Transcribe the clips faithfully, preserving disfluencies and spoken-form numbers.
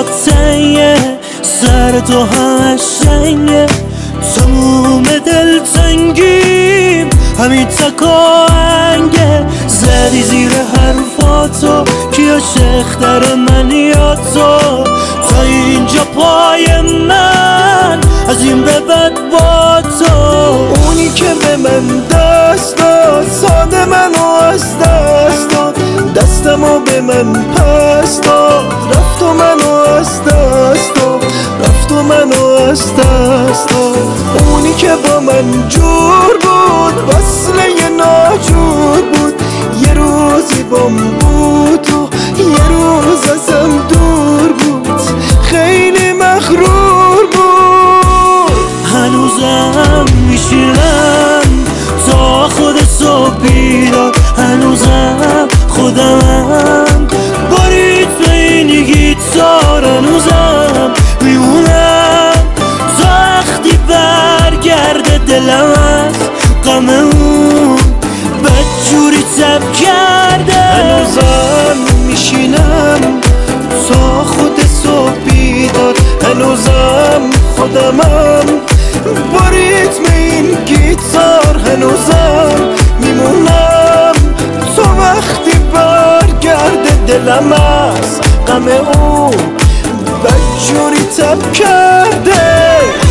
هوا تنگه، سر تو همش شنگه، تموم دل تنگیم همین تکاهنگه. زدی زیر حرفاتو کی عاشق‌تر من یا تو؟ تا اینجا پای من از این به بعد با تو. اونی که به من دست داد ساده منو از دست داد، دستمو به من پس داد، رفت و منو از دست داد، رفت و منو از دست داد. اونی که با من جور بود وصله ناجور بود، یه روزی بام بود و یه روز ازم دور بود، خیلی مغرور بود. هنوزم میشینم تا خود صبح بیدار، هنوزم خودمم با ریتم این گیتار، هنوزم میمونم تا وقتی برگرده دلم از غم اون بدجوری تب کرده. هنوزم میشینم تا خود صبح بیدار، هنوزم خودمم با ریتم این گیتار، هنوزم میمونم تا وقتی برگرده دلم از غم اون بدجوری تب کرده.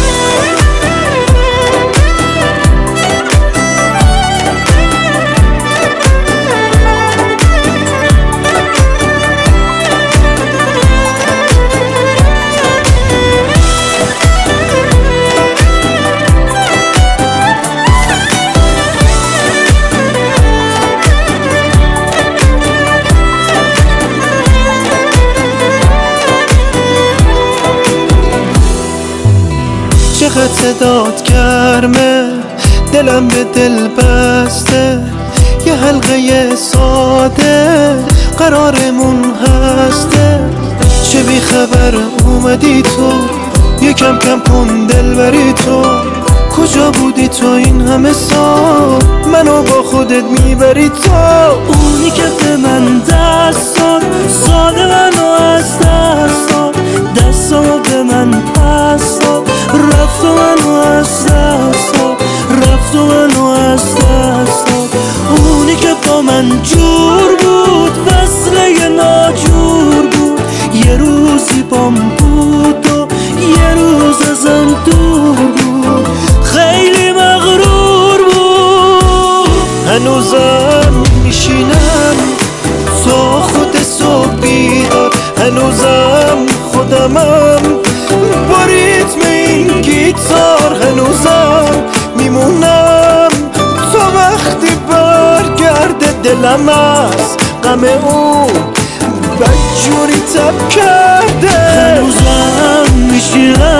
چقدر صدات گرمه، دلم به دل بسته، یه حلقه ساده قرارمون هسته. چه بی خبر اومدی تو، یکم کم کن دل بری تو، کجا بودی تو این همه سال، منو با خودت میبری تو. اونی که به من دست داد ساده منو از دست داد، دستمو به من پس داد، رفت و منو از دست داد، رفت و منو از دست داد. اونی که با من جور بود وصله ناجور بود، یه روزی بام بود و یه روز ازم دور بود، خیلی مغرور بود. هنوزم میشینم تا خود صبح بیدار، هنوزم خودمم با ریتم این گیتار، هنوزم میمونم تا وقتی برگرده دلم از غم اون بدجوری تب کرده. هنوزم میشینم